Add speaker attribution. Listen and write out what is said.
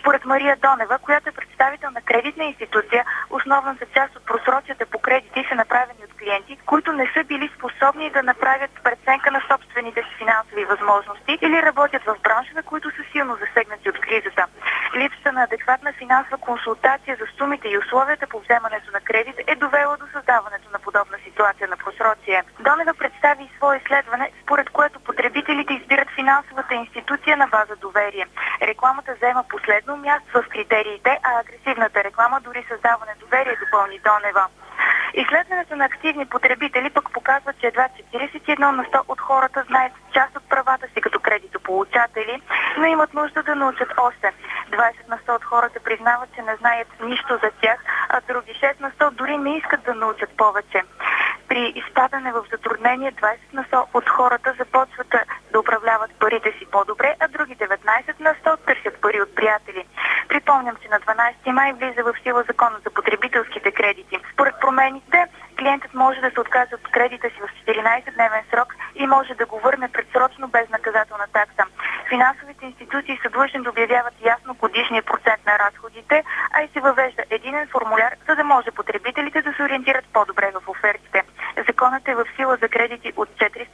Speaker 1: Според Мария Донева, която е представител на кредитна институция, основната част от просрочията по кредити са направени от клиенти, които не са били способни да направят преценка на собствените си финансови възможности или работят в браншове, които са силно засегнати от кризата. Липсата на адекватна финансова консултация за сумите и условията по вземането на кредит е довело до създаването на подобна ситуация на просрочие. Донева представи и свое изследване, според което потребителите избират финансовата институция на база доверие. Рекламата заема последно място в критериите, а агресивната реклама дори създава недоверие, допълни Донева. Изследването на активни потребители пък показва, че едва 41 на 100 от хората знаят част от правата си като кредитополучатели, но имат нужда да научат още. 20 на 100 от хората признават, че не знаят нищо за тях, а други 6 на 100 дори не искат да научат повече. При изпадане в затруднение 20 на 100 от хората започват да управляват парите си по-добре, а други 19 на 100 търсят пари от приятели. Припомням, че на 12 май влиза в сила закона за потребителските кредити. Според промените, клиентът може да се откаже от кредита си в 14-дневен срок и може да го върне предсрочно без наказателна такса. Финансовите институции са длъжни да обявяват ясно годишния процент на разходите, а и се въвежда единен формуляр, за да може потребителите да се ориентират по-добре в офертите. Законът е в сила за кредити от 400